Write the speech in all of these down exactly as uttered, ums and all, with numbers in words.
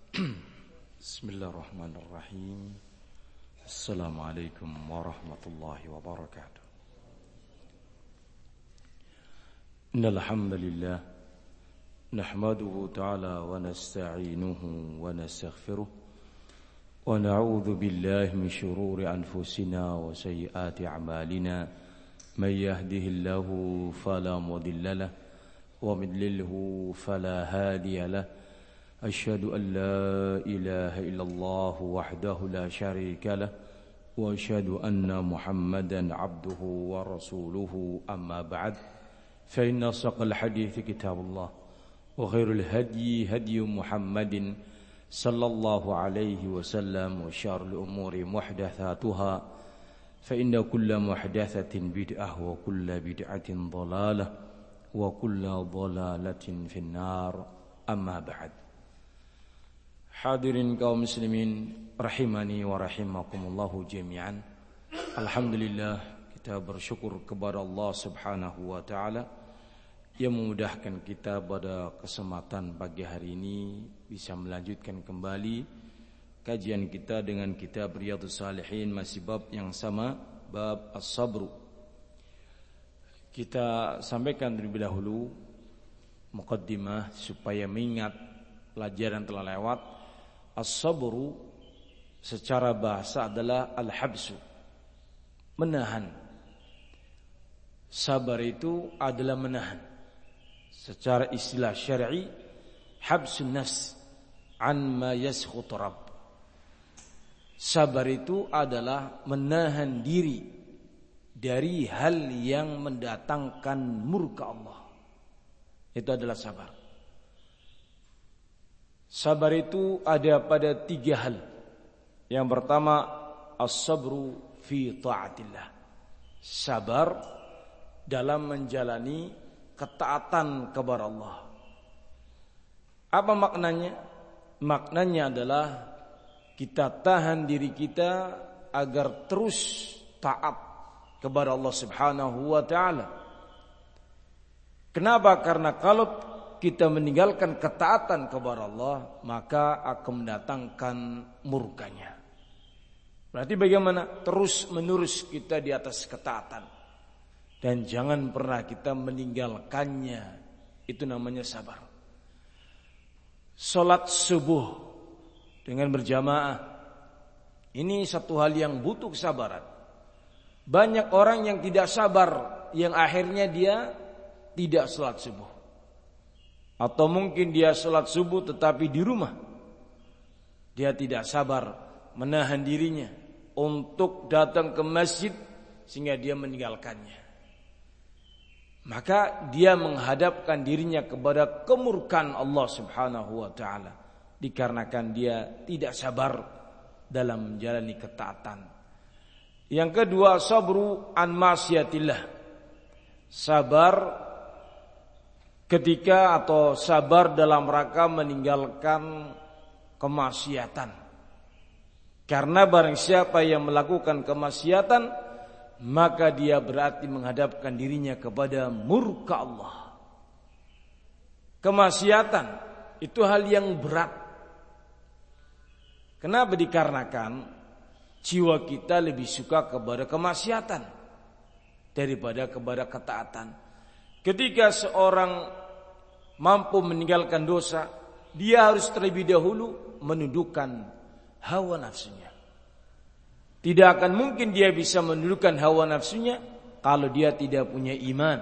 Bismillahirrahmanirrahim. Assalamualaikum warahmatullahi wabarakatuh. Innal hamdalillah nahmaduhu ta'ala wa nasta'inuhu wa nastaghfiruh wa na'udzu billahi min shururi anfusina wa sayyiati a'malina. May yahdihillahu fala mudilla lahu wa may yudlilhu fala hadiya lahu. أشهد أن لا إله إلا الله وحده لا شريك له وأشهد أن محمدا عبده ورسوله أما بعد فإن أصدق الحديث كتاب الله وخير الهدي هدي محمد صلى الله عليه وسلم وشر الأمور محدثاتها فإن كل محدثة بدعة وكل بدعة ضلالة وكل ضلالة في النار أما بعد. Hadirin kaum muslimin rahimani wa rahimakumullahu jami'an. Alhamdulillah, kita bersyukur kepada Allah Subhanahu wa taala yang memudahkan kita pada kesempatan pagi hari ini bisa melanjutkan kembali kajian kita dengan kitab Riyadhus Shalihin, masih bab yang sama, bab as-sabru. Kita sampaikan terlebih dahulu muqaddimah supaya mengingat pelajaran telah lewat. As-sabru secara bahasa adalah al-habsu, menahan. Sabar itu adalah menahan. Secara istilah syar'i, habsun nafs an ma yaskhut rabb. Sabar itu adalah menahan diri dari hal yang mendatangkan murka Allah. Itu adalah sabar. Sabar itu ada pada tiga hal. Yang pertama, as-sabru fi ta'atillah. Sabar dalam menjalani ketaatan kepada Allah. Apa maknanya? Maknanya adalah kita tahan diri kita agar terus taat kepada Allah Subhanahu wa taala. Kenapa? Karena kalau kita meninggalkan ketaatan kepada Allah, maka akan mendatangkan murkanya. Berarti bagaimana? Terus menerus kita di atas ketaatan. Dan jangan pernah kita meninggalkannya. Itu namanya sabar. Salat subuh dengan berjamaah, ini satu hal yang butuh kesabaran. Banyak orang yang tidak sabar, yang akhirnya dia tidak salat subuh. Atau mungkin dia salat subuh tetapi di rumah dia tidak sabar menahan dirinya untuk datang ke masjid sehingga dia meninggalkannya. Maka dia menghadapkan dirinya kepada kemurkaan Allah Subhanahu wa taala dikarenakan dia tidak sabar dalam menjalani ketaatan. Yang kedua, sabru an ma'siyatillah. Sabar ketika atau sabar dalam rangka meninggalkan kemaksiatan. Karena barang siapa yang melakukan kemaksiatan, maka dia berarti menghadapkan dirinya kepada murka Allah. Kemaksiatan itu hal yang berat. Kenapa? Dikarenakan jiwa kita lebih suka kepada kemaksiatan daripada kepada ketaatan. Ketika seorang mampu meninggalkan dosa, dia harus terlebih dahulu menundukkan hawa nafsunya. Tidak akan mungkin dia bisa menundukkan hawa nafsunya kalau dia tidak punya iman.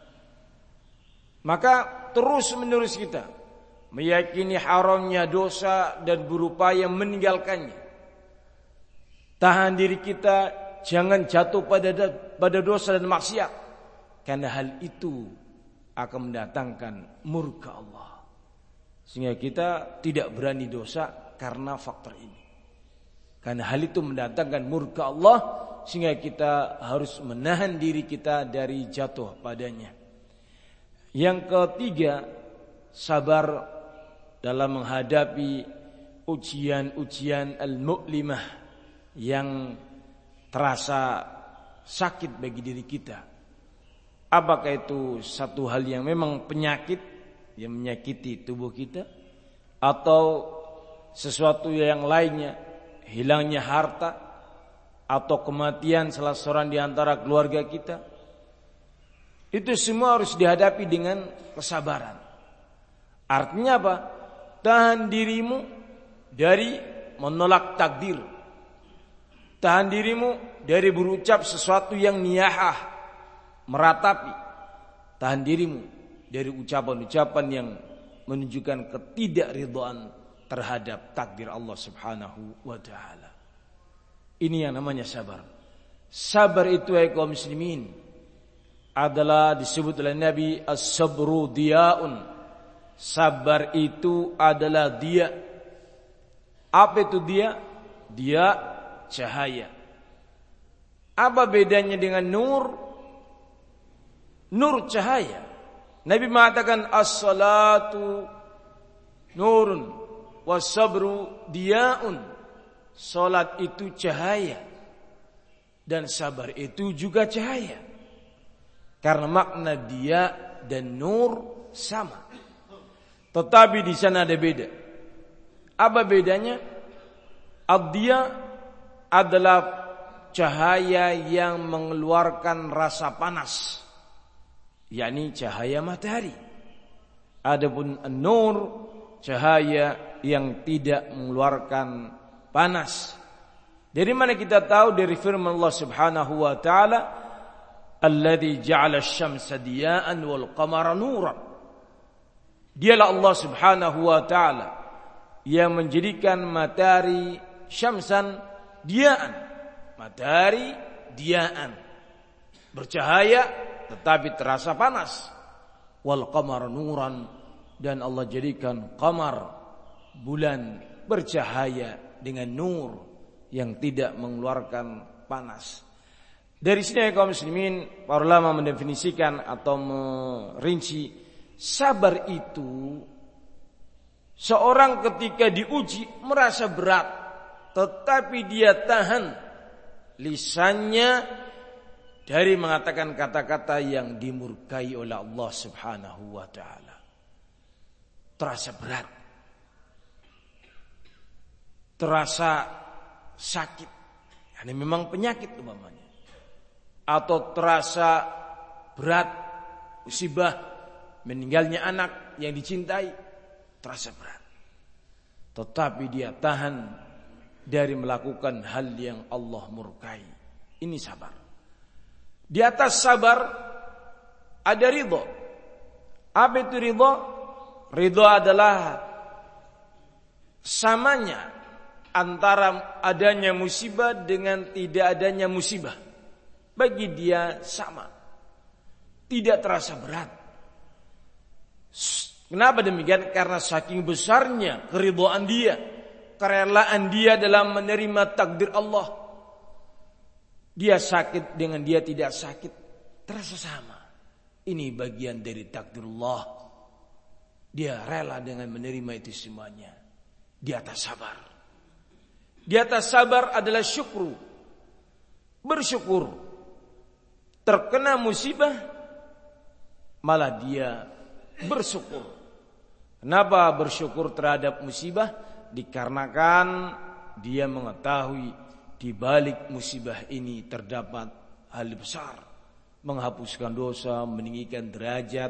Maka terus menerus kita meyakini haramnya dosa dan berupaya meninggalkannya. Tahan diri kita jangan jatuh pada pada dosa dan maksiat. Karena hal itu akan mendatangkan murka Allah. Sehingga kita tidak berani dosa karena faktor ini. Karena hal itu mendatangkan murka Allah, sehingga kita harus menahan diri kita dari jatuh padanya. Yang ketiga, sabar dalam menghadapi ujian-ujian al-mu'limah yang terasa sakit bagi diri kita. Apakah itu satu hal yang memang penyakit yang menyakiti tubuh kita, atau sesuatu yang lainnya, hilangnya harta atau kematian salah seorang di antara keluarga kita, itu semua harus dihadapi dengan kesabaran. Artinya apa? Tahan dirimu dari menolak takdir. Tahan dirimu dari berucap sesuatu yang niyahah, meratapi. Tahan dirimu dari ucapan-ucapan yang menunjukkan ketidakridhaan terhadap takdir Allah Subhanahu wa taala. Ini yang namanya sabar. Sabar itu ay kaum muslimin adalah disebut oleh Nabi as-sabru diyaun. Sabar itu adalah dia. Apa itu dia? Dia cahaya. Apa bedanya dengan nur? Nur cahaya. Nabi mengatakan as-salatu nurun was-sabru diyaun. Salat itu cahaya dan sabar itu juga cahaya. Karena makna dia dan nur sama. Tetapi di sana ada beda. Apa bedanya? Ad-diya adalah cahaya yang mengeluarkan rasa panas, yakni cahaya matahari. Adapun an-nur cahaya yang tidak mengeluarkan panas. Dari mana kita tahu? Dari firman Allah Subhanahu wa taala, "Alladzi ja'ala asy-syamsa diya'an wal qamara nuran." Dialah Allah Subhanahu wa taala yang menjadikan matahari syamsan diya'an. Matahari diya'an, bercahaya tetapi terasa panas. Wal qamara nuran, dan Allah jadikan qamar, bulan, bercahaya dengan nur yang tidak mengeluarkan panas. Dari sini kaum muslimin, para ulama mendefinisikan atau merinci sabar itu seorang ketika diuji merasa berat, tetapi dia tahan lisannya dari mengatakan kata-kata yang dimurkai oleh Allah Subhanahu wa taala. Terasa berat, terasa sakit, ini memang penyakit umpamanya, atau terasa berat, musibah, meninggalnya anak yang dicintai, terasa berat. Tetapi dia tahan dari melakukan hal yang Allah murkai. Ini sabar. Di atas sabar ada ridho. Apa itu ridho? Ridho adalah samanya antara adanya musibah dengan tidak adanya musibah. Bagi dia sama, tidak terasa berat. Kenapa demikian? Karena saking besarnya keridhaan dia, kerelaan dia dalam menerima takdir Allah. Dia sakit dengan dia tidak sakit, terasa sama. Ini bagian dari takdir Allah. Dia rela dengan menerima itu semuanya. Di atas sabar. Di atas sabar adalah syukru. Bersyukur. Terkena musibah, malah dia bersyukur. Kenapa bersyukur terhadap musibah? Dikarenakan dia mengetahui di balik musibah ini terdapat hal besar. Menghapuskan dosa, meninggikan derajat,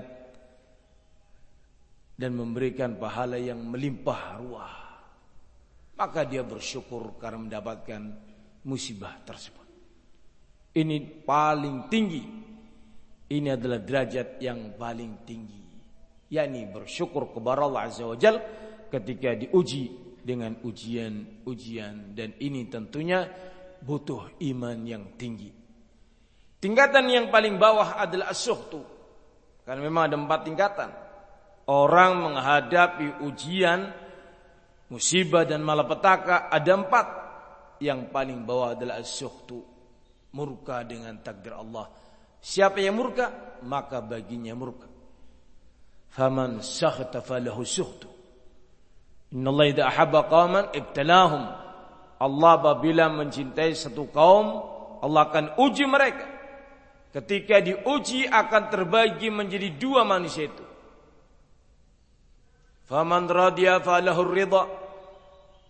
dan memberikan pahala yang melimpah ruah. Maka dia bersyukur karena mendapatkan musibah tersebut. Ini paling tinggi. Ini adalah derajat yang paling tinggi, yakni bersyukur kepada Allah Azza wa Jalla ketika diuji dengan ujian-ujian, dan ini tentunya butuh iman yang tinggi. Tingkatan yang paling bawah adalah as-sukhtu. Karena memang ada empat tingkatan. Orang menghadapi ujian, musibah dan malapetaka ada empat. Yang paling bawah adalah as-sukhtu, murka dengan takdir Allah. Siapa yang murka, maka baginya murka. Faman sakhata falahu sukhtu. Innallaha idza ahabba qauman ibtalahum. Allah apabila mencintai satu kaum, Allah akan uji mereka. Ketika diuji akan terbagi menjadi dua manusia itu. Faman radiya falahu ridha.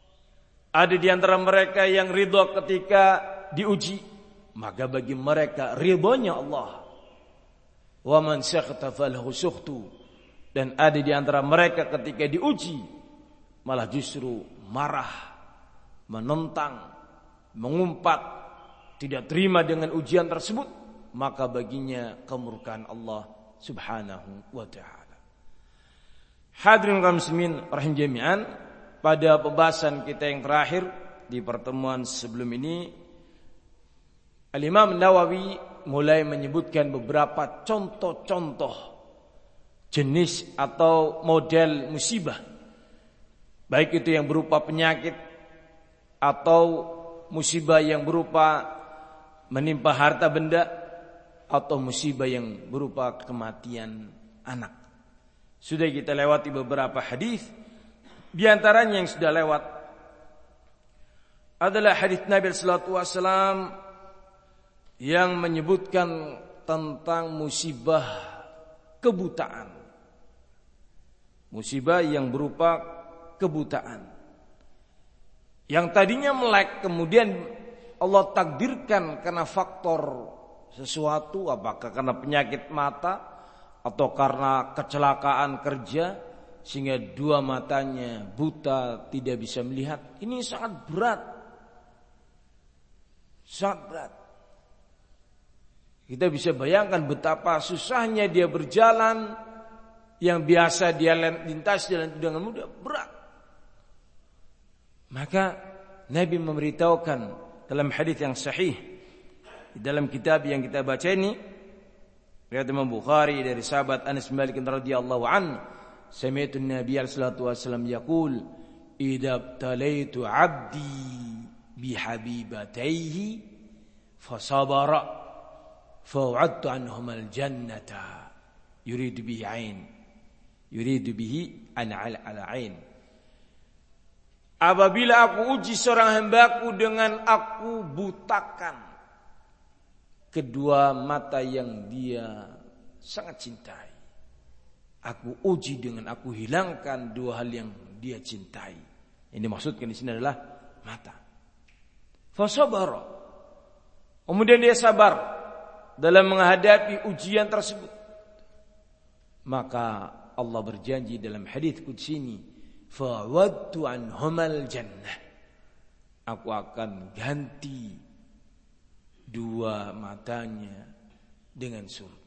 Ada di antara mereka yang ridho ketika diuji, maka bagi mereka ridhonya Allah. Wa man sakhata falahu sukhtu. Dan ada di antara mereka ketika diuji malah justru marah, menentang, mengumpat, tidak terima dengan ujian tersebut, maka baginya kemurkaan Allah Subhanahu wa ta'ala. Hadirin kaum muslimin rahim jami'an, pada pembahasan kita yang terakhir di pertemuan sebelum ini, Al-Imam Nawawi mulai menyebutkan beberapa contoh-contoh jenis atau model musibah, baik itu yang berupa penyakit atau musibah yang berupa menimpa harta benda atau musibah yang berupa kematian anak. Sudah kita lewati beberapa hadis. Di antaranya yang sudah lewat adalah hadis Nabi sallallahu alaihi wasallam yang menyebutkan tentang musibah kebutaan. Musibah yang berupa kebutaan. Yang tadinya melek, kemudian Allah takdirkan karena faktor sesuatu, apakah karena penyakit mata atau karena kecelakaan kerja, sehingga dua matanya buta, tidak bisa melihat. Ini sangat berat. Sangat berat. Kita bisa bayangkan betapa susahnya dia berjalan, yang biasa dia lintas jalan dengan mudah, berat. Maka Nabi memberitahukan dalam hadis yang sahih, di dalam kitab yang kita baca ini, riwayat Imam Bukhari dari sahabat Anas bin Malik radhiyallahu anhu, sami'tu an-nabiy sallallahu alaihi wasallam yaqul idza talaitu 'abdi bihabibatayhi fasabara fa'adtu anhum al-jannata yuridu bihi 'ain yuridu bihi an 'ala 'ain. Apabila aku uji seorang hambaku dengan aku butakan kedua mata yang dia sangat cintai, aku uji dengan aku hilangkan dua hal yang dia cintai. Ini maksudkan di sini adalah mata. Fasabara. Kemudian dia sabar dalam menghadapi ujian tersebut. Maka Allah berjanji dalam hadis qudsi ini, fawadtu anhumal jannah. Aku akan ganti dua matanya dengan surga.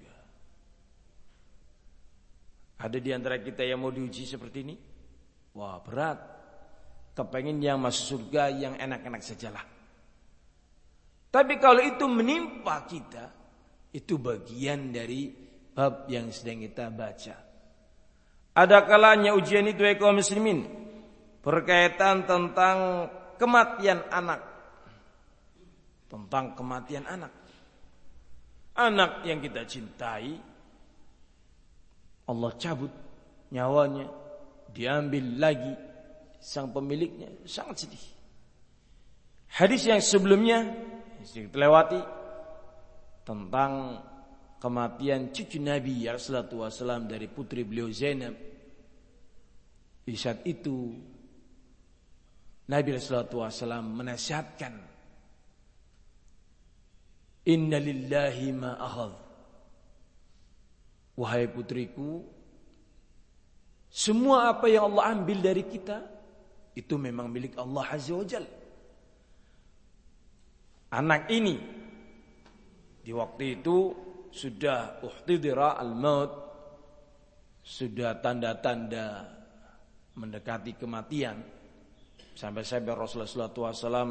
Ada di antara kita yang mau diuji seperti ini? Wah, berat. Kepengen yang masuk surga yang enak-enak sajalah. Tapi kalau itu menimpa kita, itu bagian dari bab yang sedang kita baca. Ada kalanya ujian itu ya kaum muslimin berkaitan tentang kematian anak. Tentang kematian anak. Anak yang kita cintai, Allah cabut nyawanya, diambil lagi sang pemiliknya, sangat sedih. Hadis yang sebelumnya yang terlewati tentang kematian cucu Nabi sallallahu alaihi wasallam dari putri beliau Zainab. Di saat itu Nabi sallallahu alaihi wasallam menasihatkan, inna lillahi ma akhadh. Wahai putriku, semua apa yang Allah ambil dari kita itu memang milik Allah Azza wa Jalla. Anak ini di waktu itu sudah uhtidira al-maut, sudah tanda-tanda mendekati kematian. Sampai-sampai Rasulullah sallallahu alaihi wasallam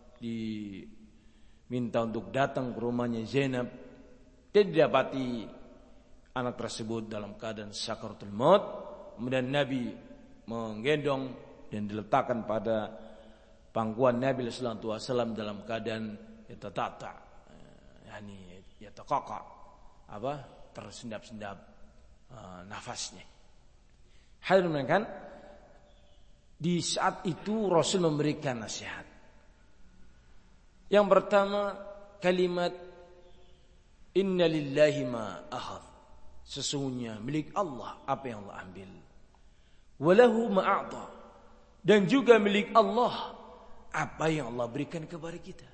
diminta untuk datang ke rumahnya Zainab. Dia didapati anak tersebut dalam keadaan sakaratul maut. Kemudian Nabi menggendong dan diletakkan pada pangkuan Nabi sallallahu alaihi wasallam dalam keadaan yatatata, yakni yatakaka, apa? Tersendat-sendat uh, nafasnya. Hadirin kan? Di saat itu Rasul memberikan nasihat. Yang pertama kalimat inna lillahi ma akhadh. Sesungguhnya milik Allah apa yang Allah ambil. Walahu ma'a'ta. Dan juga milik Allah apa yang Allah berikan kepada kita.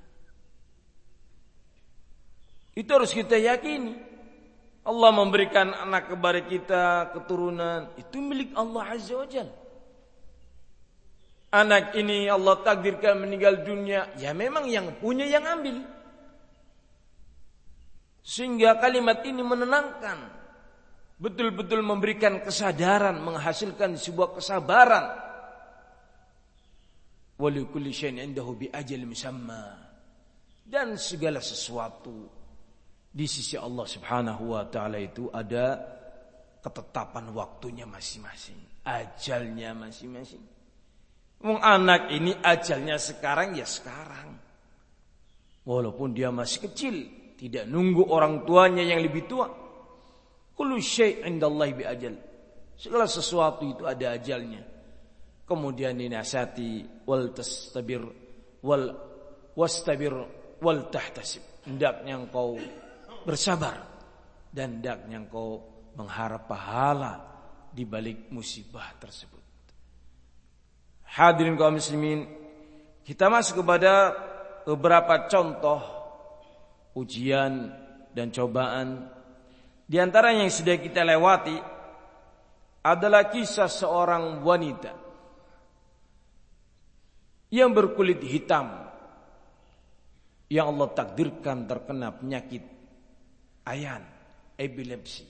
Itu harus kita yakini. Allah memberikan anak kepada kita, keturunan, itu milik Allah Azza wa Jalla. Anak ini Allah takdirkan meninggal dunia, ya memang yang punya yang ambil. Sehingga kalimat ini menenangkan, betul-betul memberikan kesadaran, menghasilkan sebuah kesabaran. Wa likulli syai'in indahu bi ajal musamma. Dan segala sesuatu di sisi Allah Subhanahu wa taala itu ada ketetapan waktunya masing-masing, ajalnya masing-masing. Wong anak ini ajalnya sekarang ya sekarang. Walaupun dia masih kecil, tidak nunggu orang tuanya yang lebih tua. Kullu syai'in indallahi bi ajal. Segala sesuatu itu ada ajalnya. Kemudian dinasihati wal tastabir wal wastabir wal tahtasib. Hendaknya engkau bersabar dan hendaknya engkau mengharap pahala di balik musibah tersebut. Hadirin kaum muslimin, kita masuk kepada beberapa contoh ujian dan cobaan. Di antara yang sudah kita lewati adalah kisah seorang wanita yang berkulit hitam yang Allah takdirkan terkena penyakit ayan, epilepsi.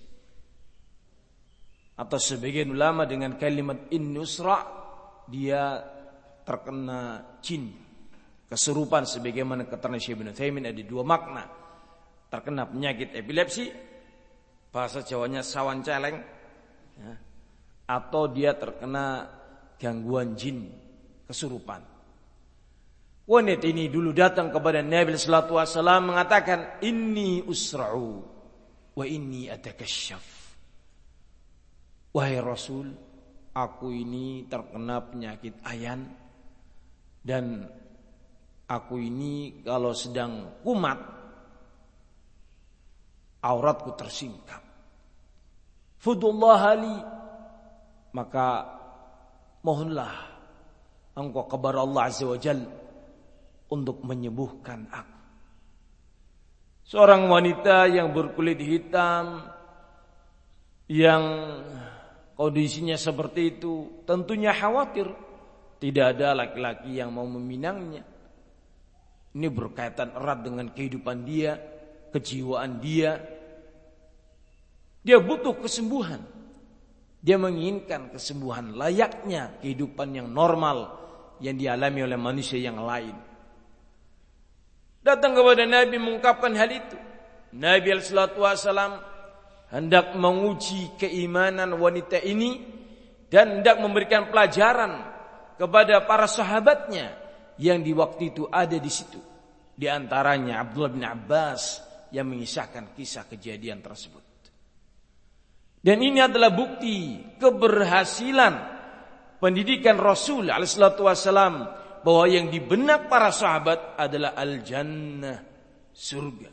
Atau sebagian ulama dengan kalimat innusra, dia terkena jin, kesurupan, sebagaimana kata Syekh Ibnu Utsaimin ada dua makna. Terkena penyakit epilepsi, bahasa Jawanya sawan celeng, ya, atau dia terkena gangguan jin, kesurupan. Wanita ini dulu datang kepada Nabi sallallahu alaihi wasallam mengatakan, inni usra'u wa inni atakasyaf. Wahai Rasul, aku ini terkena penyakit ayan dan aku ini kalau sedang kumat auratku tersingkap. Fudullah li, maka mohonlah engkau kepada Allah Azza wa Jalla untuk menyembuhkan aku. Seorang wanita yang berkulit hitam yang kondisinya seperti itu tentunya khawatir tidak ada laki-laki yang mau meminangnya. Ini berkaitan erat dengan kehidupan dia, kejiwaan dia. Dia butuh kesembuhan. Dia menginginkan kesembuhan layaknya kehidupan yang normal yang dialami oleh manusia yang lain. Datang kepada Nabi mengungkapkan hal itu. Nabi sallallahu alaihi wasallam hendak menguji keimanan wanita ini dan hendak memberikan pelajaran kepada para sahabatnya yang di waktu itu ada di situ. Di antaranya Abdullah bin Abbas yang mengisahkan kisah kejadian tersebut. Dan ini adalah bukti keberhasilan pendidikan Rasul alaihi salatu wasallam bahwa yang di benak para sahabat adalah al-jannah, surga.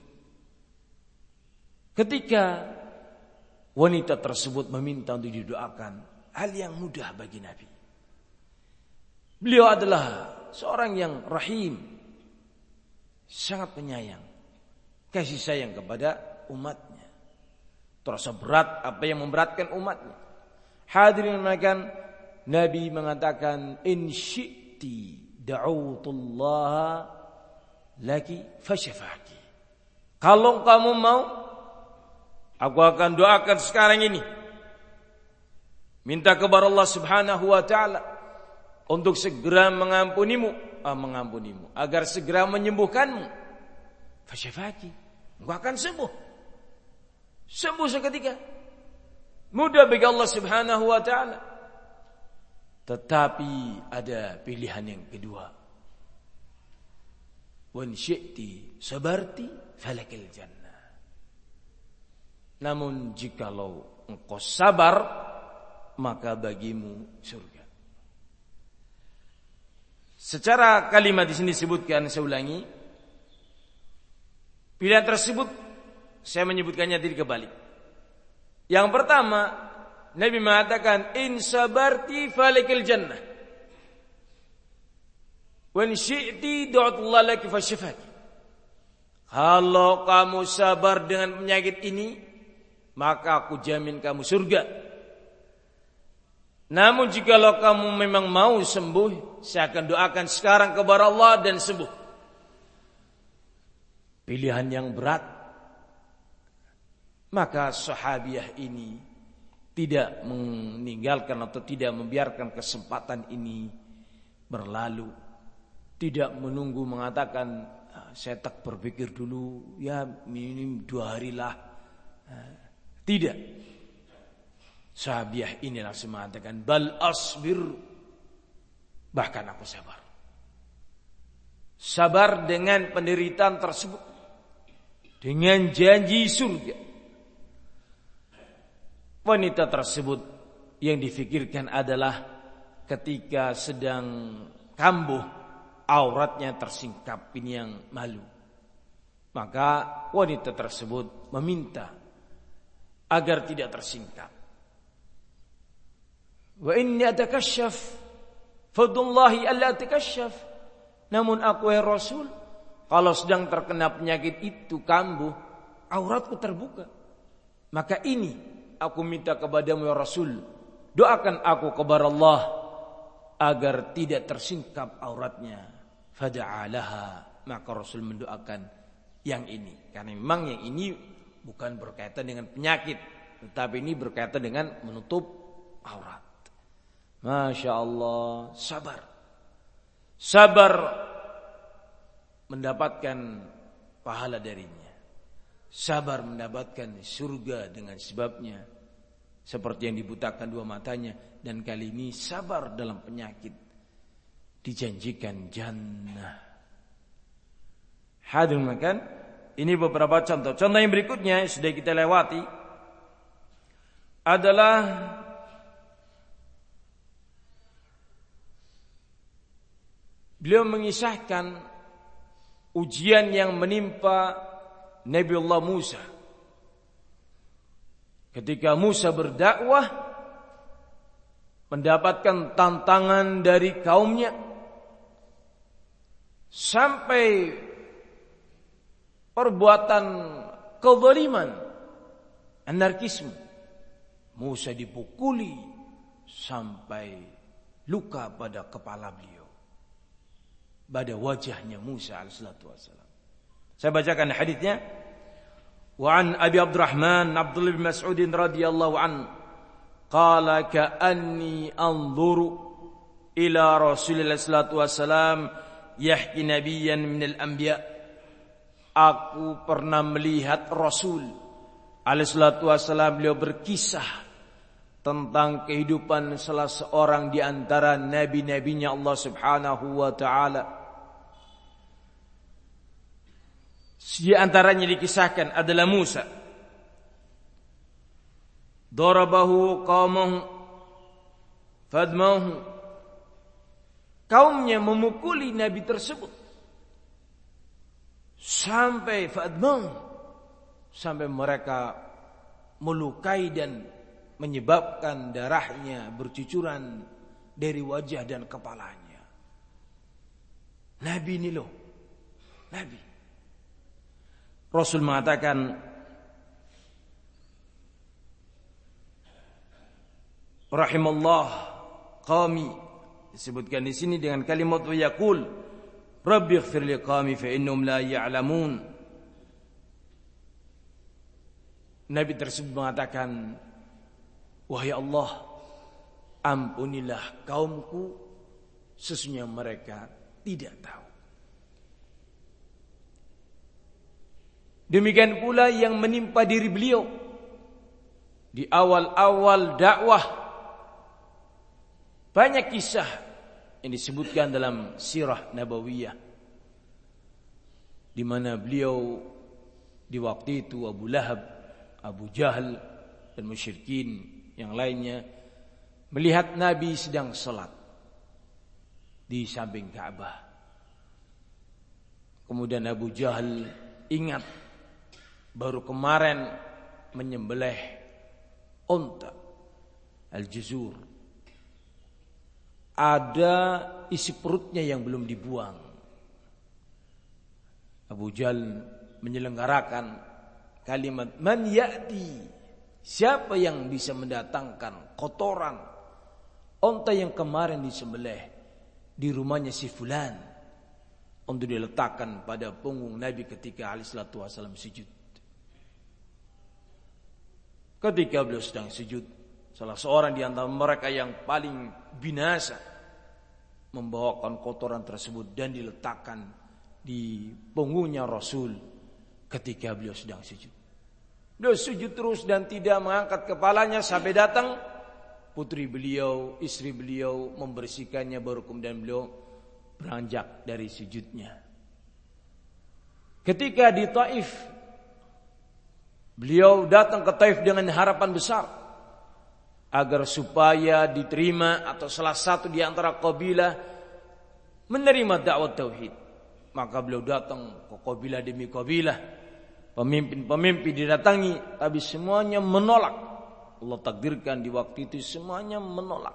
Ketika wanita tersebut meminta untuk didoakan, hal yang mudah bagi Nabi. Beliau adalah seorang yang rahim, sangat penyayang, kasih sayang kepada umatnya. Terasa berat apa yang memberatkan umatnya. Hadirin mengatakan, Nabi mengatakan, in syi'ti da'utullaha laki fasyafaki. Kalau kamu mau, aku akan doakan sekarang ini. Minta kepada Allah Subhanahu wa taala untuk segera mengampunimu, ah, mengampunimu, agar segera menyembuhkanmu. Fasyafaki, engkau akan sembuh. Sembuh seketika. Mudah bagi Allah Subhanahu wa taala. Tetapi ada pilihan yang kedua. Wan syi'ti sabarti falakil jannah. Namun jikalau engkau sabar, maka bagimu surga. Secara kalimat di sini disebutkan, saya ulangi. Pilihan tersebut saya menyebutkannya tadi kebalik. Yang pertama, Nabi mengatakan in sabarti falikil jannah. Wa in syi'ti da'atullah laki fasyafaki. Kalau kamu sabar dengan penyakit ini, maka aku jamin kamu surga. Namun jikalau kamu memang mau sembuh, saya akan doakan sekarang kepada Allah dan sembuh. Pilihan yang berat. Maka sahabiah ini tidak meninggalkan atau tidak membiarkan kesempatan ini berlalu. Tidak menunggu mengatakan, saya tak berpikir dulu, ya minim dua hari lah. Tidak. Sahabiah ini langsung mengatakan, bal asbir, bahkan aku sabar. Sabar dengan penderitaan tersebut, dengan janji surga. Wanita tersebut yang difikirkan adalah ketika sedang kambuh, auratnya tersingkap, ini yang malu. Maka wanita tersebut meminta agar tidak tersingkap. Wa inni atakashaf fadullahi alla atakashaf. Namun aku ya Rasul, kalau sedang terkena penyakit itu kambuh, auratku terbuka. Maka ini aku minta kepadamu ya Rasul, doakan aku kepada Allah agar tidak tersingkap auratnya. Fada'alaha, maka Rasul mendoakan yang ini. Karena memang yang ini bukan berkaitan dengan penyakit, tetapi ini berkaitan dengan menutup aurat. Masya Allah, sabar. Sabar mendapatkan pahala darinya. Sabar mendapatkan surga dengan sebabnya. Seperti yang dibutakan dua matanya. Dan kali ini sabar dalam penyakit, dijanjikan jannah. Hadirin makan. Ini beberapa contoh. Contoh yang berikutnya sudah kita lewati adalah beliau mengisahkan ujian yang menimpa Nabiullah Musa. Ketika Musa berdakwah, mendapatkan tantangan dari kaumnya, sampai perbuatan kezaliman, anarkisme. Musa dipukuli sampai luka pada kepala beliau, pada wajahnya Musa alaihissalatu wassalam. Saya bacakan haditsnya. Wa an Abi Abdurrahman Abdullah bin Mas'ud radhiyallahu an qala ka'anni anzuru ila Rasulillah sallallahu alaihi wasallam yahki nabiyyan minal anbiya. Aku pernah melihat Rasul alaihi salatu wasallam, beliau berkisah tentang kehidupan salah seorang di antara nabi-nabinya Allah Subhanahu wa taala. Di antaranya dikisahkan adalah Musa. Darabahu qaumahu fadmahu. Kaumnya memukuli nabi tersebut sampai fadmahu, sampai mereka melukai dan menyebabkan darahnya bercucuran dari wajah dan kepalanya. Nabi ini loh, Nabi. Rasul mengatakan, rahimallah qami, disebutkan di sini dengan kalimat wa yaqul rabbi ighfir li qami fa innahum la ya'lamun. Nabi tersebut mengatakan, wahai Allah, ampunilah kaumku, sesungguhnya mereka tidak tahu. Demikian pula yang menimpa diri beliau di awal-awal dakwah. Banyak kisah yang disebutkan dalam sirah nabawiyah, di mana beliau di waktu itu Abu Lahab, Abu Jahal dan musyrikin yang lainnya melihat Nabi sedang salat di samping Ka'bah. Kemudian Abu Jahal ingat baru kemarin menyembelih unta al-jazur. ada isi perutnya yang belum dibuang. Abu Jahal menyelenggarakan kalimat man ya'ti, siapa yang bisa mendatangkan kotoran onta yang kemarin disembelih di rumahnya si fulan untuk diletakkan pada punggung Nabi ketika alaihi salatu wasallam sujud. Ketika beliau sedang sujud, salah seorang di antara mereka yang paling binasa membawakan kotoran tersebut dan diletakkan di punggungnya Rasul ketika beliau sedang sujud. Beliau sujud terus dan tidak mengangkat kepalanya sampai datang putri beliau, istri beliau membersihkannya, baru kemudian beliau beranjak dari sujudnya. Ketika di Taif, beliau datang ke Taif dengan harapan besar agar supaya diterima atau salah satu di antara kabilah menerima dakwah tauhid. Maka beliau datang ke kabilah demi kabilah, pemimpin-pemimpin didatangi, tapi semuanya menolak. Allah takdirkan di waktu itu semuanya menolak.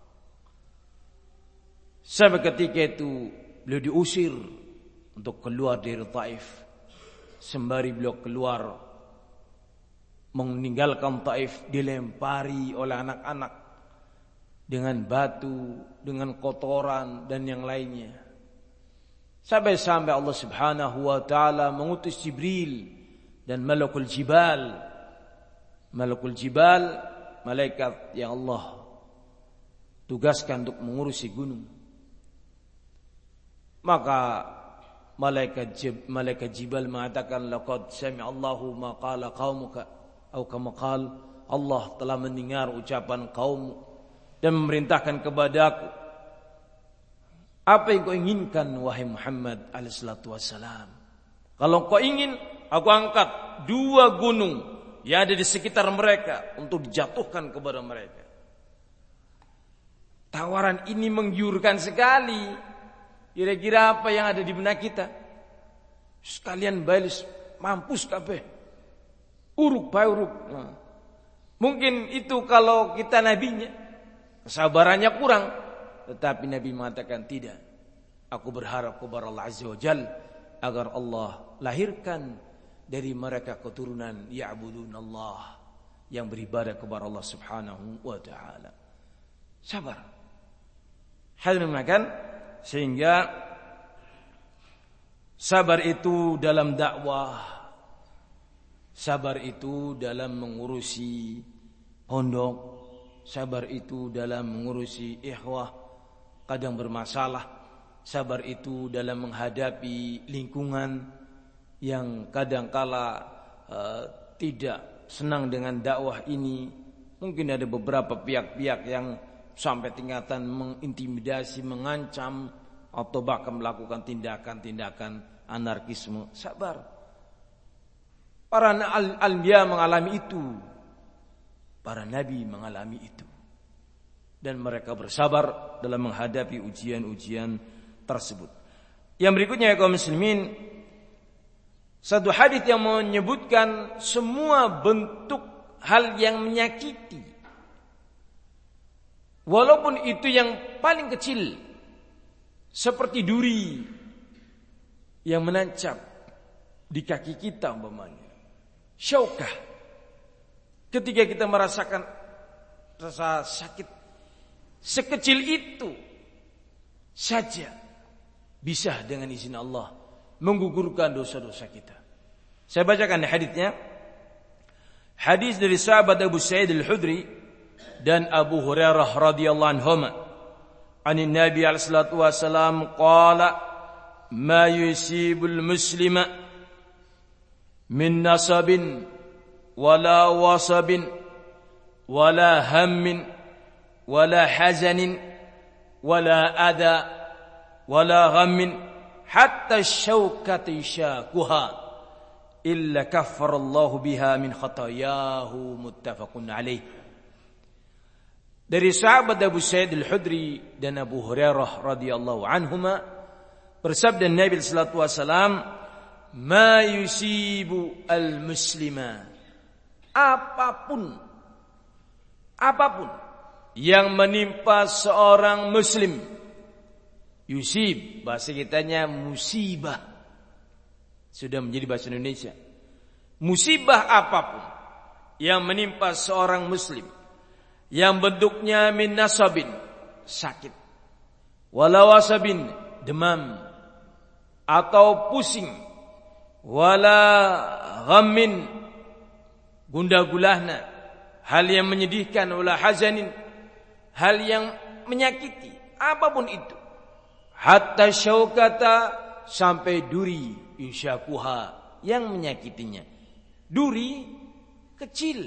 Sampai ketika itu beliau diusir untuk keluar dari Taif. Sembari beliau keluar meninggalkan Taif, dilempari oleh anak-anak dengan batu, dengan kotoran dan yang lainnya. Sampai-sampai Allah Subhanahu wa taala mengutus Jibril dan Malakul Jibal. Malakul Jibal, malaikat yang Allah tugaskan untuk mengurusi gunung. Maka malaikat Jib, malaikat Jibal mengatakan laqad sami'a Allahu ma qala qaumuka atau kama qala, Allah telah mendengar ucapan kaummu dan memerintahkan kepadaku apa yang kau inginkan wahai Muhammad alaihi salatu wassalam. Kalau kau ingin, aku angkat dua gunung yang ada di sekitar mereka untuk dijatuhkan kepada mereka. Tawaran ini menggiurkan sekali. Kira-kira apa yang ada di benak kita? Sekalian balis mampus kabeh. Uruk bae uruk. Nah, mungkin itu kalau kita nabinya, kesabarannya kurang. Tetapi Nabi mengatakan tidak. Aku berharap kepada Allah Azza wa Jalla agar Allah lahirkan dari mereka keturunan ya'budun Allah, yang beribadah kepada Allah Subhanahu wa taala. Sabar. Hadirin makan, sehingga sabar itu dalam dakwah, sabar itu dalam mengurusi pondok, sabar itu dalam mengurusi ikhwah kadang bermasalah, sabar itu dalam menghadapi lingkungan yang kadangkala uh, tidak senang dengan dakwah ini. Mungkin ada beberapa pihak-pihak yang sampai tingkatan mengintimidasi, mengancam, atau bahkan melakukan tindakan-tindakan anarkisme. Sabar. Para al-anbiya mengalami itu, para nabi mengalami itu, dan mereka bersabar dalam menghadapi ujian-ujian tersebut. Yang berikutnya ya kaum muslimin, satu hadis yang menyebutkan semua bentuk hal yang menyakiti, walaupun itu yang paling kecil, seperti duri yang menancap di kaki kita umpamanya, syaukah, ketika kita merasakan rasa sakit sekecil itu saja bisa dengan izin Allah menggugurkan dosa-dosa kita. Saya bacakan hadisnya. Hadis dari sahabat Abu Sa'id Al-Khudri dan Abu Hurairah radhiyallahu anhuma. Anin Nabi alaihi salatu wasallam qala ma yusibul muslima min nasabin wala wasabin wala hammin wala hazanin wala adha wala ghammin hatta syaukati syakuha illa kaffarallahu biha min khatayahu, muttafaqun alaih. Dari sahabat Abu Sa'id Al-Khudri dan Abu Hurairah radhiyallahu anhuma, bersabda Nabi sallallahu alaihi wasallam, ma yusibu al-muslima, apapun apapun yang menimpa seorang muslim. Yusib, bahasa kitanya musibah. Sudah menjadi bahasa Indonesia. Musibah apapun yang menimpa seorang muslim, yang bentuknya min nasabin, sakit, wala wasabin, demam, atau pusing, wala ghammin, gundah gulahna, hal yang menyedihkan, wala hazanin, hal yang menyakiti, apapun itu, hatta syaukata, sampai duri, yushakuha, yang menyakitinya. Duri kecil,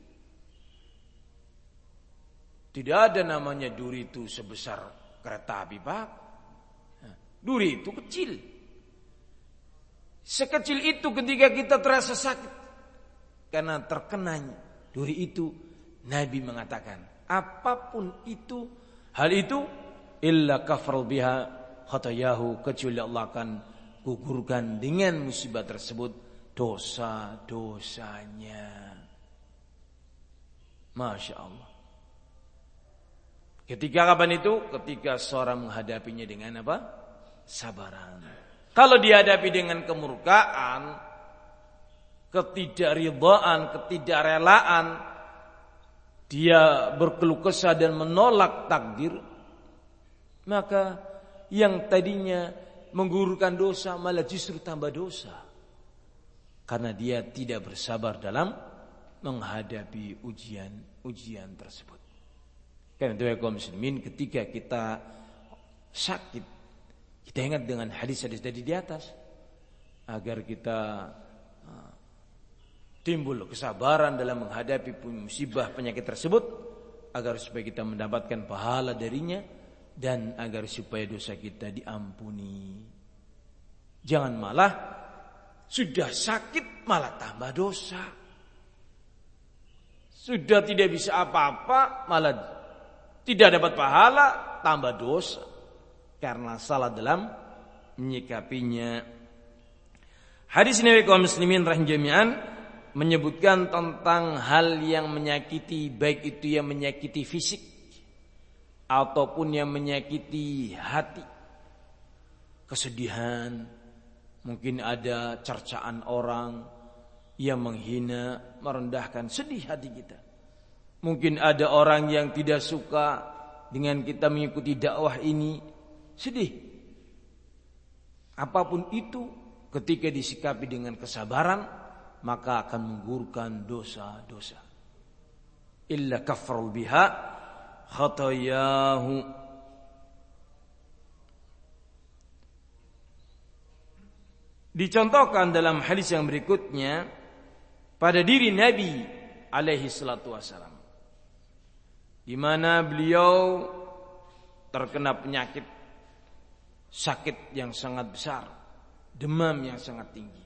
tidak ada namanya duri itu sebesar kereta api, Pak. Duri itu kecil. Sekecil itu ketika kita terasa sakit karena terkenanya duri itu, Nabi mengatakan, apapun itu, hal itu, illa kafar biha khatayahu, kecuali Allah akan gugurkan dengan musibah tersebut dosa-dosanya. Masya Allah. Ketika kapan itu? Ketika seorang menghadapinya dengan apa? Sabaran. Kalau dihadapi dengan kemurkaan, ketidakridhaan, ketidakrelaan, dia berkeluh kesah dan menolak takdir, maka yang tadinya menggugurkan dosa malah justru tambah dosa, karena dia tidak bersabar dalam menghadapi ujian-ujian tersebut. Karena itu ya kaum muslimin, ketika kita sakit, kita ingat dengan hadis-hadis tadi di atas, agar kita uh, timbul kesabaran dalam menghadapi musibah penyakit tersebut, agar supaya kita mendapatkan pahala darinya, dan agar supaya dosa kita diampuni. Jangan malah sudah sakit malah tambah dosa, sudah tidak bisa apa-apa malah tidak dapat pahala, tambah dosa, karena salah dalam menyikapinya. Hadis Nabi kaum muslimin rahim jami'an menyebutkan tentang hal yang menyakiti, baik itu yang menyakiti fisik ataupun yang menyakiti hati. Kesedihan, mungkin ada cercaan orang yang menghina, merendahkan, sedih hati kita. Mungkin ada orang yang tidak suka dengan kita mengikuti dakwah ini, sedih. Apapun itu, ketika disikapi dengan kesabaran, maka akan menggugurkan dosa-dosa. Illa kaffarul biha khatayahu. Dicontohkan dalam hadis yang berikutnya pada diri Nabi alaihi salatu wassalam, di mana beliau terkena penyakit sakit yang sangat besar, demam yang sangat tinggi.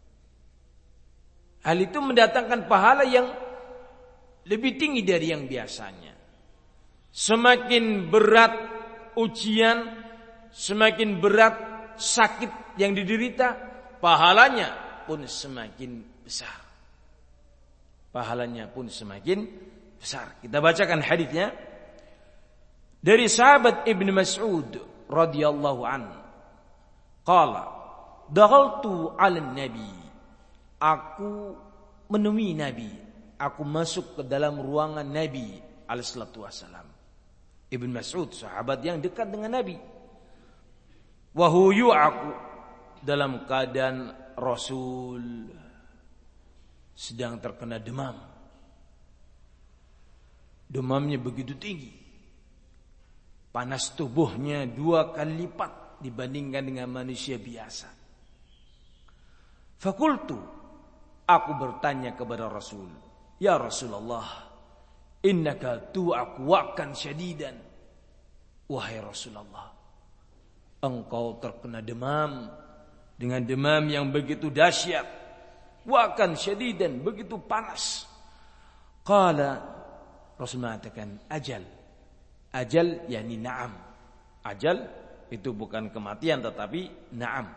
Hal itu mendatangkan pahala yang lebih tinggi dari yang biasanya. Semakin berat ujian, semakin berat sakit yang diderita, pahalanya pun semakin besar. Pahalanya pun semakin besar. Kita bacakan hadisnya dari sahabat Ibnu Mas'ud radhiyallahu anhu. Qala, dakhaltu 'ala nabi. Aku menemui Nabi. Aku masuk ke dalam ruangan Nabi alaihi salatu wasallam. Ibnu Mas'ud sahabat yang dekat dengan Nabi. Wa huwa aku dalam keadaan Rasul sedang terkena demam. Demamnya begitu tinggi. Panas tubuhnya dua kali lipat dibandingkan dengan manusia biasa. Fakultu, aku bertanya kepada Rasul, ya Rasulullah, innaka tu'aku wa'kan syadidan. Wahai Rasulullah, engkau terkena demam dengan demam yang begitu dahsyat, wa'kan syadidan, begitu panas. Qala, Rasul mengatakan ajal. Ajal yakni na'am. Ajal itu bukan kematian tetapi na'am.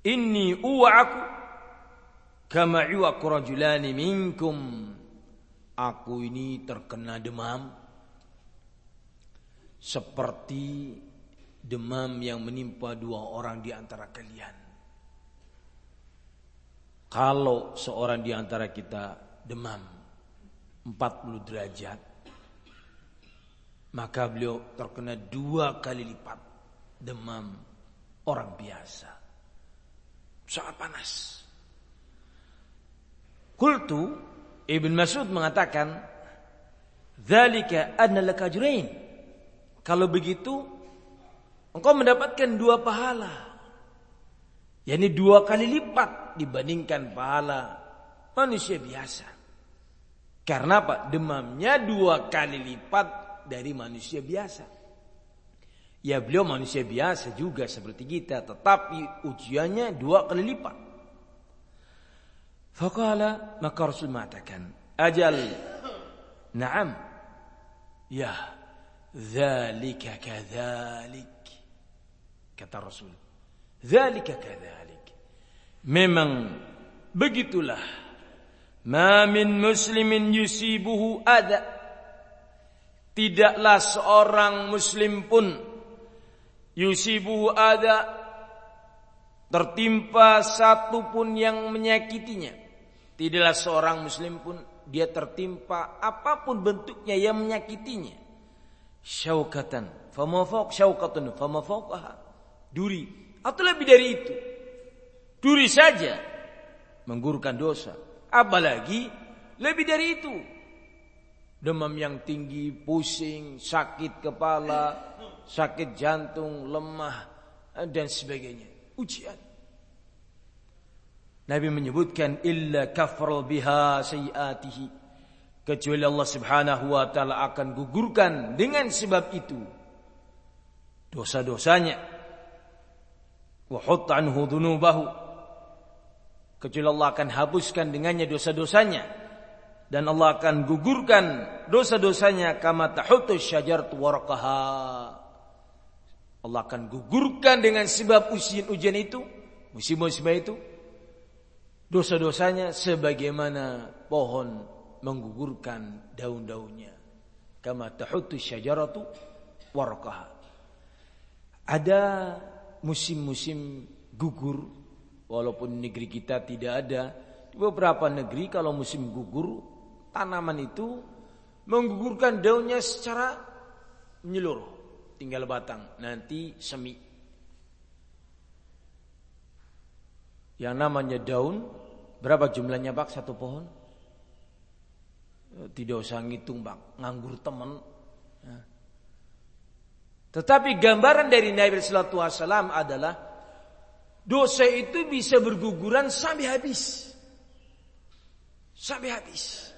Inni uwa'aku kama yu'aku rajulani minkum. Aku ini terkena demam seperti demam yang menimpa dua orang di antara kalian. Kalau seorang di antara kita demam empat puluh derajat, maka beliau terkena dua kali lipat demam orang biasa. Sangat panas. Qultu, Ibn Mas'ud mengatakan, dzalika anna laka ajrain. Kalau begitu, engkau mendapatkan dua pahala. yakni dua kali lipat dibandingkan pahala manusia biasa. Karena apa? Demamnya dua kali lipat dari manusia biasa. Ya beliau manusia biasa juga seperti kita, tetapi ujiannya dua kali lipat. Faqala, maka Rasul mengatakan, ajal, na'am, ya, dzalika kadzalik. Kata Rasul, dzalika kadzalik. Memang begitulah. Ma min muslimin yusibuhu adha. Tidaklah seorang muslim pun yusibuhu adha, tertimpa satu pun yang menyakitinya. Tidaklah seorang muslim pun dia tertimpa apapun bentuknya yang menyakitinya. Syaukatan fama fawq syaukatun fama fawqaha. Duri atau lebih dari itu. Duri saja menggugurkan dosa. Apalagi lebih dari itu. Demam yang tinggi, pusing, sakit kepala, sakit jantung, lemah, dan sebagainya. Ujian. Nabi menyebutkan illa kafara biha sayiatihi, kecuali Allah Subhanahu wa taala akan gugurkan dengan sebab itu dosa-dosanya. Wa hutta anhu dzunubahu, kecuali Allah akan hapuskan dengannya dosa-dosanya, dan Allah akan gugurkan dosa-dosanya kama tahuttu syajaratu warqaha. Allah akan gugurkan dengan sebab ujian-ujian itu, musibah-musibah itu, dosa-dosanya sebagaimana pohon menggugurkan daun-daunnya. Kama tahuttu syajaratu warqaha. Ada musim-musim gugur, walaupun negeri kita tidak ada. Di beberapa negeri kalau musim gugur, tanaman itu menggugurkan daunnya secara menyeluruh, tinggal batang, nanti semi. Yang namanya daun, berapa jumlahnya Pak satu pohon? Tidak usah ngitung Pak, nganggur teman. Tetapi gambaran dari Nabi sallallahu alaihi wasallam adalah dosa itu bisa berguguran sampai habis. Sampai habis.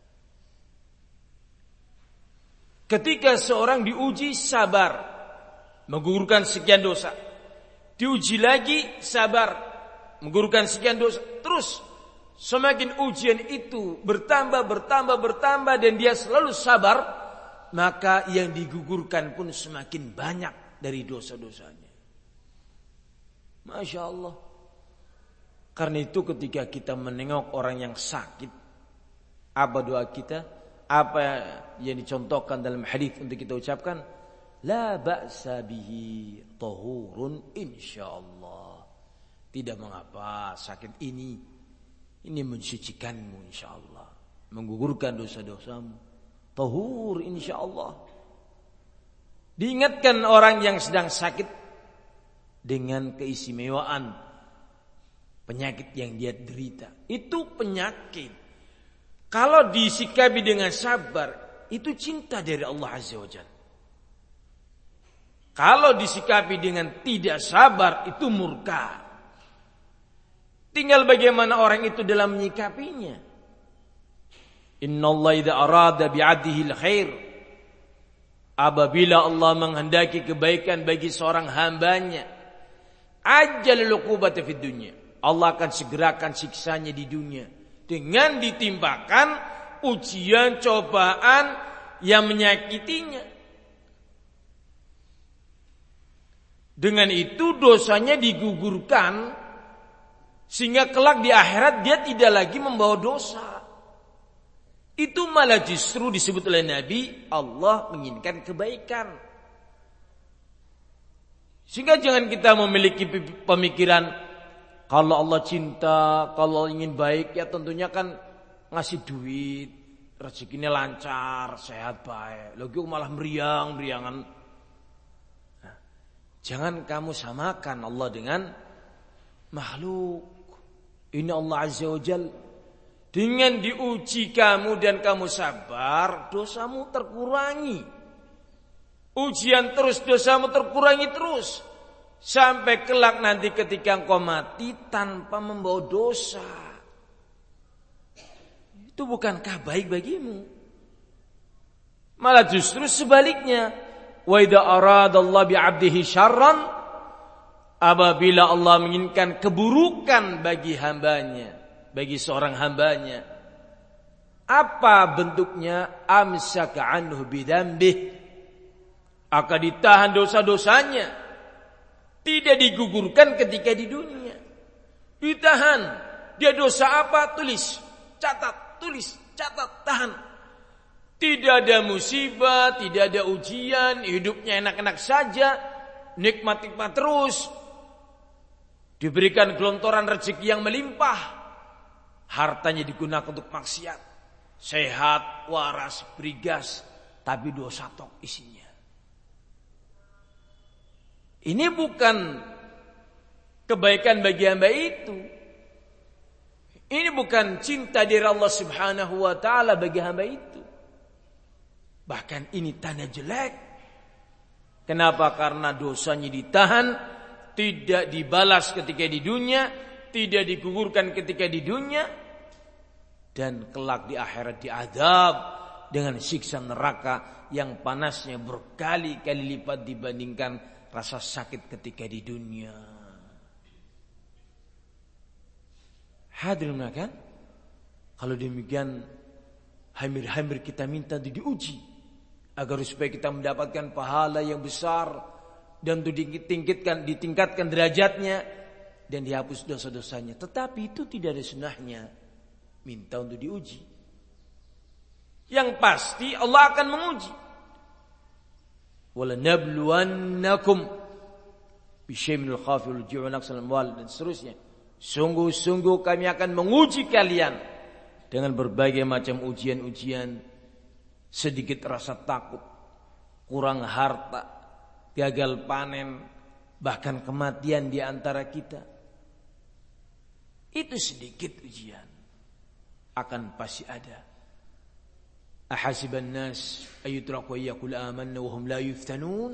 Ketika seorang diuji sabar, menggugurkan sekian dosa. Diuji lagi sabar, menggugurkan sekian dosa. Terus semakin ujian itu bertambah, bertambah, bertambah, dan dia selalu sabar, maka yang digugurkan pun semakin banyak dari dosa-dosanya. Masya Allah. Karena itu ketika kita menengok orang yang sakit, apa doa kita? Apa yang dicontohkan dalam hadis untuk kita ucapkan? La ba'sa bihi tahurun insyaallah. Tidak mengapa sakit ini. Ini mensucikanmu insyaallah. Menggugurkan dosa-dosamu. Tahur insyaallah. Diingatkan orang yang sedang sakit dengan keistimewaan penyakit yang dia derita. Itu penyakit. Kalau disikapi dengan sabar, itu cinta dari Allah Azza wa Jalla. Kalau disikapi dengan tidak sabar, itu murka. Tinggal bagaimana orang itu dalam menyikapinya. Innallaha idza arada bi'abdihi al-khair, apabila Allah menghendaki kebaikan bagi seorang hambanya, ajal al-uqubata fid dunya, Allah akan segerakan siksanya di dunia dengan ditimpakan ujian cobaan yang menyakitinya. Dengan itu dosanya digugurkan Sehingga kelak di akhirat dia tidak lagi membawa dosa. Itu malah justru disebut oleh Nabi, Allah menginginkan kebaikan. Sehingga jangan kita memiliki pemikiran, kalau Allah cinta, kalau ingin baik, ya tentunya kan ngasih duit, rezekinya lancar, sehat, baik. Lagi malah meriang, meriangan. Nah, jangan kamu samakan Allah dengan makhluk. Ini Allah Azza wa Jal. Dengan diuji kamu dan kamu sabar, dosamu terkurangi. Ujian terus, dosamu terkurangi terus. Sampai kelak nanti ketika engkau mati tanpa membawa dosa. Itu bukankah baik bagimu? Malah justru sebaliknya. Wa idza aradallahu bi'abdihi syarran, apabila Allah menginginkan keburukan bagi hambanya, bagi seorang hambanya, apa bentuknya? Amsaka anhu bidzambih, akan ditahan dosa-dosanya, tidak digugurkan ketika di dunia. Ditahan. Dia dosa apa? Tulis, catat, tulis, catat, tahan. Tidak ada musibah, tidak ada ujian, hidupnya enak-enak saja, nikmat-nikmat terus. Diberikan gelontoran rezeki yang melimpah, hartanya digunakan untuk maksiat, sehat, waras, berigas, tapi dosa tok isinya. Ini bukan kebaikan bagi hamba itu. Ini bukan cinta dari Allah Subhanahu wa taala bagi hamba itu. Bahkan ini tanda jelek. Kenapa? Karena dosanya ditahan, tidak dibalas ketika di dunia, tidak digugurkan ketika di dunia, dan kelak di akhirat diazab dengan siksa neraka yang panasnya berkali-kali lipat dibandingkan rasa sakit ketika di dunia. Hadirin kan? Kalau demikian, hamir-hamir kita minta diuji agar supaya kita mendapatkan pahala yang besar dan untuk ditingkatkan, ditingkatkan derajatnya dan dihapus dosa-dosanya. Tetapi itu tidak ada sunahnya minta untuk diuji. Yang pasti Allah akan menguji. وَلَنَبْلُوَنَّكُمْ بِشَيْءٍ مِنَ الْخَوْفِ وَالْجُوعِ وَنَقْصٍ مِنَ الْأَمْوَالِ dan seterusnya. Sungguh-sungguh kami akan menguji kalian dengan berbagai macam ujian-ujian, sedikit rasa takut, kurang harta, gagal panen, bahkan kematian di antara kita. Itu sedikit ujian, akan pasti ada. Ahasiban nas ayutraku yaqul amanna wa hum la yuftanun.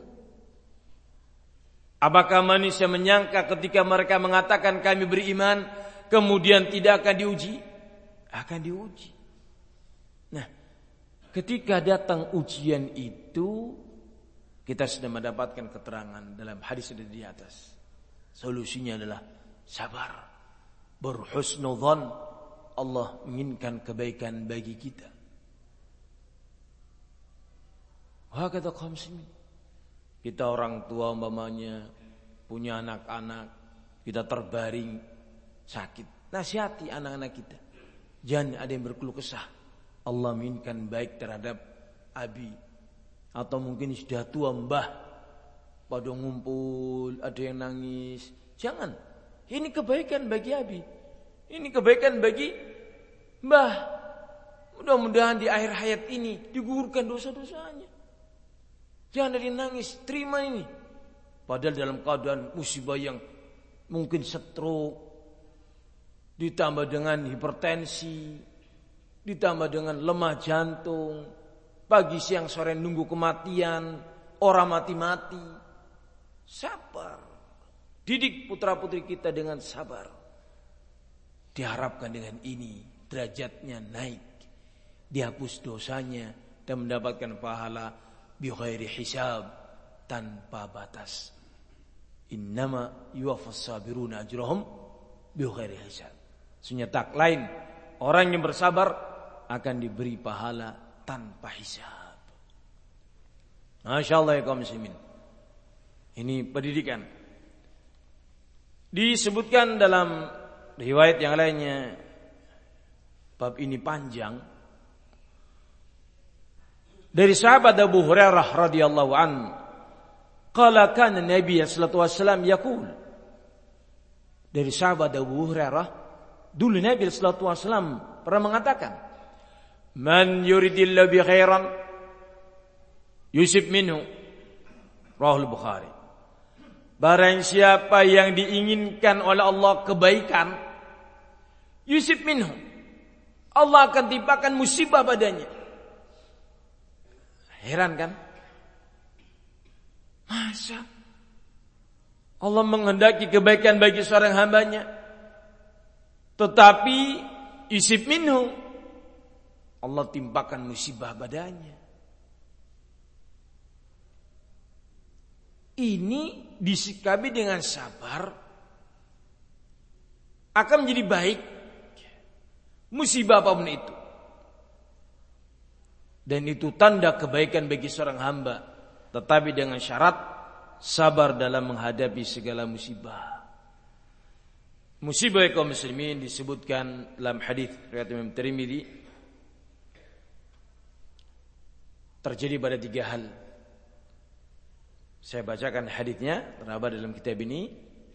Apakah manusia menyangka ketika mereka mengatakan kami beriman kemudian tidak akan diuji? Akan diuji. Nah, ketika datang ujian itu kita sudah mendapatkan keterangan dalam hadis di atas. Solusinya adalah sabar, berhusnudzon. Allah menginginkan kebaikan bagi kita. Wah, kata kaum muslimin, kita orang tua umpamanya punya anak-anak, kita terbaring sakit, nasihati anak-anak kita, jangan ada yang berkeluh kesah. Allah menginginkan baik terhadap abi, atau mungkin sudah tua mbah, pada ngumpul, ada yang nangis. Jangan, ini kebaikan bagi abi, ini kebaikan bagi mbah. Mudah-mudahan di akhir hayat ini digugurkan dosa-dosanya. Jangan ada nangis, terima ini. Padahal dalam keadaan musibah yang mungkin stroke, ditambah dengan hipertensi, ditambah dengan lemah jantung, pagi siang sore nunggu kematian, orang mati-mati. Sabar. Didik putra-putri kita dengan sabar. Diharapkan dengan ini derajatnya naik, dihapus dosanya dan mendapatkan pahala bi ghairi hisab, tanpa batas. Innama yuwaffas sabiruna ajrahum bi ghairi hisab. Senyatak lain, orang yang bersabar akan diberi pahala tanpa hisab. Masyaallah ya kaum muslimin. Ini pendidikan. Disebutkan dalam riwayat yang lainnya, bab ini panjang. Dari sahabat Abu Hurairah radhiyallahu an, qala kana Nabi sallallahu alaihi wasallam yaqul. Dari sahabat Abu Hurairah, dulu Nabi sallallahu alaihi wasallam pernah mengatakan, man yuridillahu bi khairan yusib minhu. Rahul Bukhari. Barang siapa yang diinginkan oleh Allah kebaikan, yusib minhu, Allah akan timpakan musibah padanya. Heran kan? Masa Allah menghendaki kebaikan bagi seorang hambanya, tetapi yusib minhu, Allah timpakan musibah padanya. Ini disikapi dengan sabar akan menjadi baik, musibah apapun itu. Dan itu tanda kebaikan bagi seorang hamba, tetapi dengan syarat sabar dalam menghadapi segala musibah. Musibah kaum muslimin disebutkan dalam hadis riwayat Imam Tirmidzi terjadi pada tiga hal. Saya bacakan hadisnya, terdapat dalam kitab ini.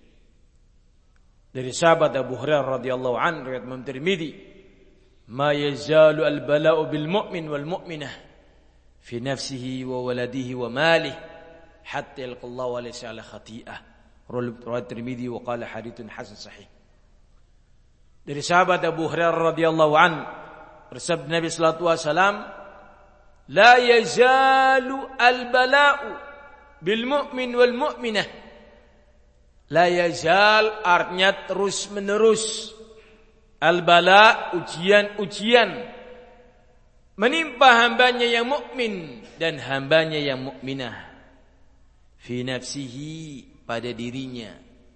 Dari sahabat Abu Hurairah radhiyallahu anhu riwayat Imam Tirmidzi, "Ma yazalu al-bala'u bil mu'min wal mu'minah fi nafsihi wa waladihi wa malihi hatta yalqa Allah wa laysa 'ala khati'ah." Riwayat Tirmidzi wa qala haditsun hasan sahih. Dari sahabat Abu Hurairah radhiyallahu anhu, bersabda Nabi sallallahu alaihi wasallam, "La yazalu al-bala'u bil mu'min wal mu'minah." La yazal artinya terus menerus. Al-bala ujian-ujian menimpa hambanya yang mukmin dan hambanya yang mukminah. Fi nafsihi, pada dirinya.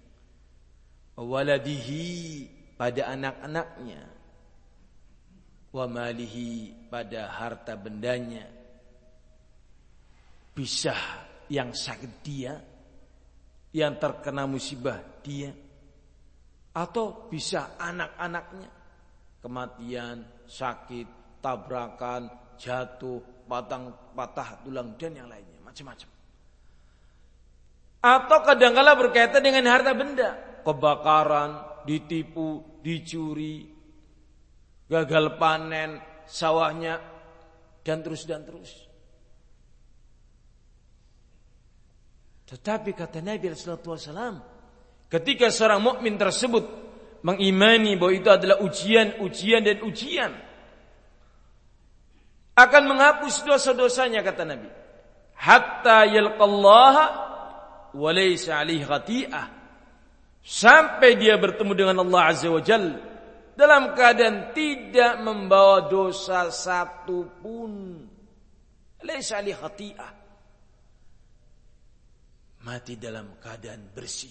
Waladihi, pada anak-anaknya. Wa malihi, pada harta bendanya. Bisa yang sakit dia, yang terkena musibah dia, atau bisa anak-anaknya, kematian, sakit, tabrakan, jatuh, patang, patah tulang dan yang lainnya, macam-macam. Atau kadang-kala berkaitan dengan harta benda, kebakaran, ditipu, dicuri, gagal panen sawahnya, dan terus dan terus. Tetapi kata Nabi sallallahu alaihi wasallam, ketika seorang mukmin tersebut mengimani bahwa itu adalah ujian, ujian dan ujian, akan menghapus dosa-dosanya, kata Nabi, hatta yalqallaha wa laysa alaihi khati'ah, sampai dia bertemu dengan Allah azza wa jalla dalam keadaan tidak membawa dosa satu pun. Laysa alaihi khati'ah, mati dalam keadaan bersih,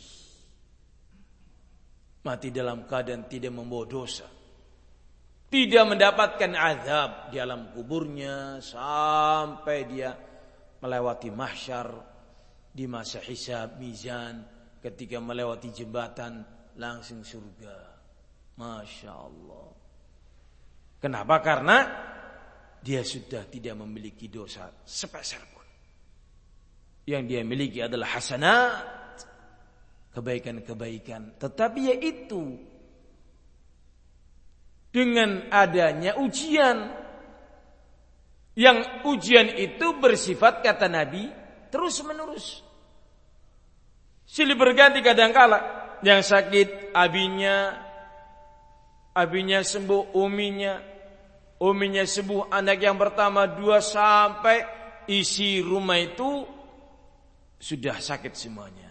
mati dalam keadaan tidak membawa dosa, tidak mendapatkan azab di alam kuburnya sampai dia melewati mahsyar di masa hisab mizan, ketika melewati jembatan langsung surga. Masya Allah. Kenapa? Karena dia sudah tidak memiliki dosa sepeser pun. Yang dia miliki adalah hasanat, kebaikan-kebaikan. Tetapi yaitu dengan adanya ujian, yang ujian itu bersifat, kata Nabi, terus menerus, silih berganti. Kadangkala yang sakit abinya, abinya sembuh uminya, uminya sembuh anak yang pertama, dua, sampai isi rumah itu sudah sakit semuanya,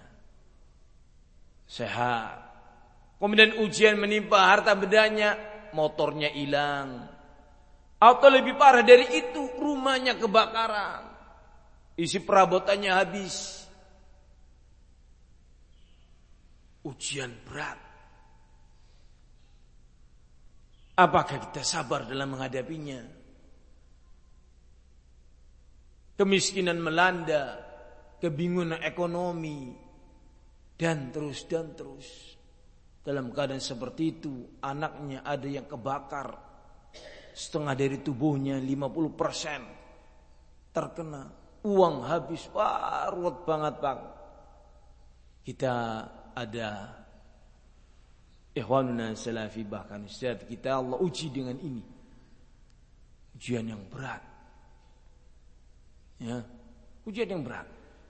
sehat. Kemudian ujian menimpa harta bendanya, motornya hilang, atau lebih parah dari itu, rumahnya kebakaran, isi perabotannya habis. Ujian berat. Apakah kita sabar dalam menghadapinya? Kemiskinan melanda, kebingungan ekonomi, dan terus dan terus. Dalam keadaan seperti itu, anaknya ada yang kebakar, setengah dari tubuhnya, lima puluh persen terkena, uang habis, wah ruwet banget bang. Kita ada ikhwanuna salafi, bahkan ustaz kita Allah uji dengan ini, ujian yang berat, ya, ujian yang berat.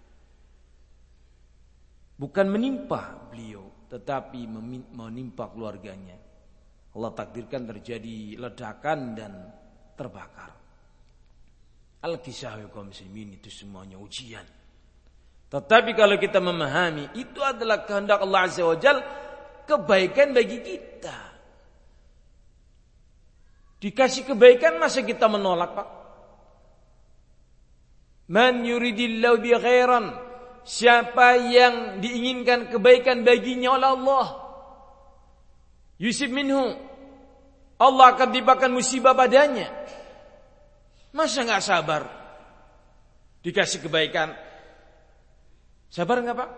Bukan menimpa beliau, tetapi menimpa keluarganya. Allah takdirkan terjadi ledakan dan terbakar. Al-kisah kaum muslimin itu semuanya ujian. Tetapi kalau kita memahami itu adalah kehendak Allah Azza wa Jalla, kebaikan bagi kita. Dikasih kebaikan masa kita menolak, Pak? Man yuridillahu bi khairan, siapa yang diinginkan kebaikan baginya oleh Allah, yusib minhu, Allah akan timpakan musibah padanya. Masa enggak sabar dikasih kebaikan? Sabar enggak, Pak?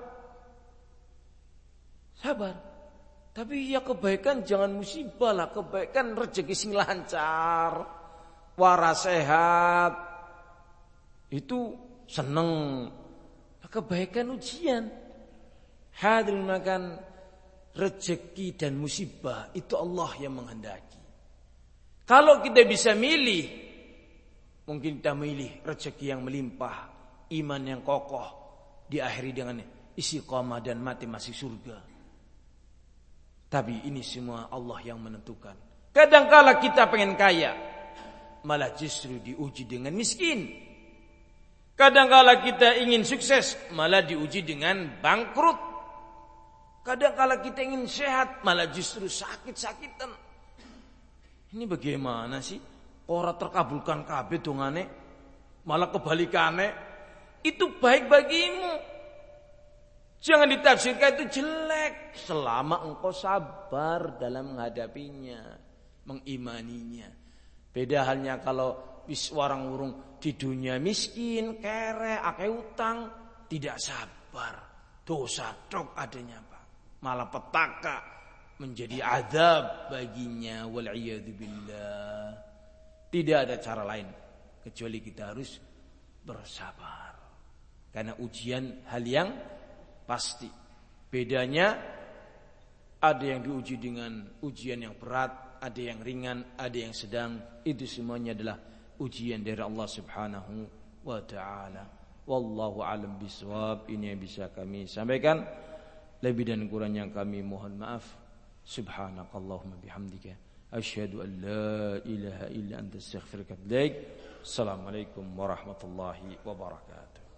Sabar. Tapi ya kebaikan jangan musibah lah, kebaikan rezeki sing lancar, waras sehat, itu seneng. Kebaikan ujian. Hadirin makan, rezeki dan musibah itu Allah yang menghendaki. Kalau kita bisa milih, mungkin kita milih rezeki yang melimpah, iman yang kokoh, diakhiri dengan istiqamah dan mati masih surga. Tapi ini semua Allah yang menentukan. Kadangkala kita pengen kaya, malah justru diuji dengan miskin. Kadangkala kita ingin sukses, malah diuji dengan bangkrut. Kadangkala kita ingin sehat, malah justru sakit-sakitan. Ini bagaimana sih? Orang terkabulkan kabeh dongane, malah kebalikane. Itu baik bagimu. Jangan ditafsirkan itu jelek, selama engkau sabar dalam menghadapinya, mengimaninya. Beda halnya kalau wis warang urung di dunia miskin, kere, akeh utang, tidak sabar, dosa tok adanya, Pak. Malah petaka menjadi azab baginya, wal iyadu billah. Tidak ada cara lain kecuali kita harus bersabar. Karena ujian hal yang pasti. Bedanya ada yang diuji dengan ujian yang berat, ada yang ringan, ada yang sedang. Itu semuanya adalah ujian dari Allah Subhanahu wa taala. Wallahu alam bisawab. Ini yang bisa kami sampaikan. Lebih dan kurangnya kami mohon maaf. Subhanakallahumma bihamdika asyhadu an la ilaha illa anta astaghfiruka wa atubu ilaik. Assalamualaikum warahmatullahi wabarakatuh.